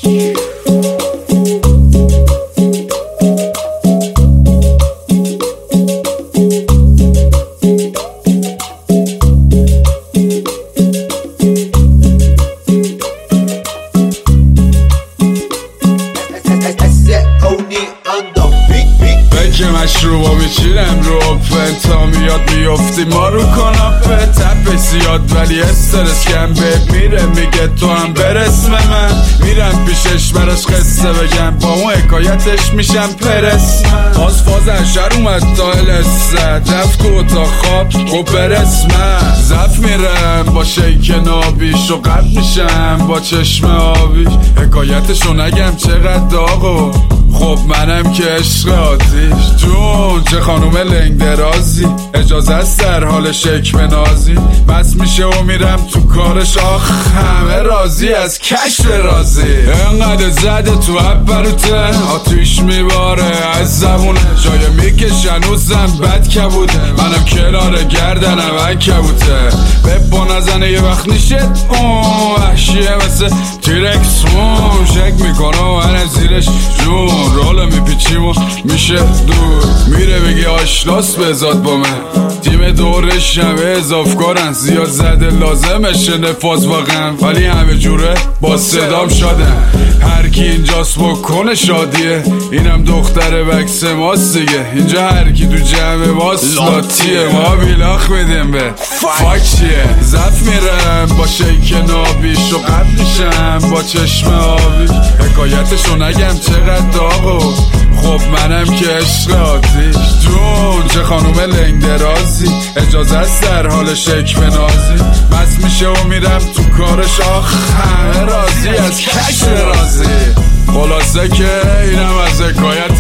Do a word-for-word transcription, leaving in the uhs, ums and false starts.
که مشروبا میچینم رو اوپن تا میاد میفتی ما رو کاناپه تپه زیاد ولی استرس کم بهت میره میگه تو هم برسم من میرم پیشش براش قصه بگم با اون حکایتش میشم پرس باز فاز اشر اومد تا لذت رفت تو اتاق خواب گو برس من زف میرم با شیک نابیش و قد میشم با چشم آبیش حکایتشو نگم چقدر داغو خب منم که عشق آتیش جون چه خانوم لنگ درازی اجازه است در حال شکم نازی بس میشه و میرم تو کارش آخ همه راضی از کشف رازی انقدر زده تو اپروته آتیش میباره از زبونه جای میکش هنوزم بد کبوده منم کنار گردنم ان کبوته بپا نزنه یه وقت نیشت اون وحشیه مثل تیرکس مون شک میکنه و من زیرش جون رول میپیچیم و میشه دور میره بگه آشناس بزاد با من تیم دورش همه اضاف کارن زیاد زده لازمشه نفاز واقعا ولی همه جوره با صدام شدن هر کی اینجاست بکنه شادیه اینم دختر بکس ماست دیگه اینجا هر کی تو جمع ماست لاتیه ما بیلاخ میدیم به فاک چیه زف میرم با شیک نابیش و قد میشم با چشم آبیش حکایتشو نگم چقدر داغو خب منم که عشق آتیش جون چه خانوم لنگ درازی اجازه است در حال شکم نازی بس میشه و میرم تو کارش آخ همه راضی از کشف رازی خلاصه که اینم از حکایت